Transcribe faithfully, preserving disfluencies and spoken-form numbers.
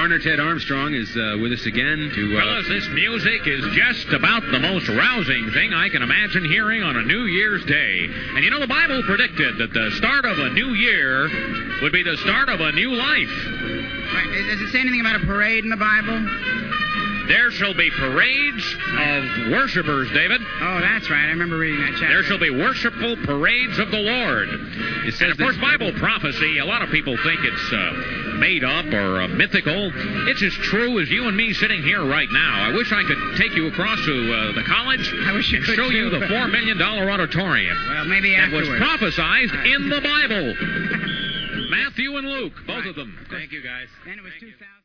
Partner Ted Armstrong is uh, with us again to... Uh, Fellas, this music is just about the most rousing thing I can imagine hearing on a New Year's Day. And you know, the Bible predicted that the start of a new year would be the start of a new life. Right. Does it say anything about a parade in the Bible? There shall be parades of worshipers, David. Oh, that's right. I remember reading that chapter. There shall be worshipful parades of the Lord. It says And, of course, this- Bible prophecy, a lot of people think it's uh, made up or uh, mythical. It's as true as you and me sitting here right now. I wish I could take you across to uh, the college I wish you and could, show you too. the four million dollars auditorium. Well, maybe That was afterwards. prophesied Uh, in the Bible. Matthew and Luke, both Right. of them. Thank you, guys. Then it was two thousand.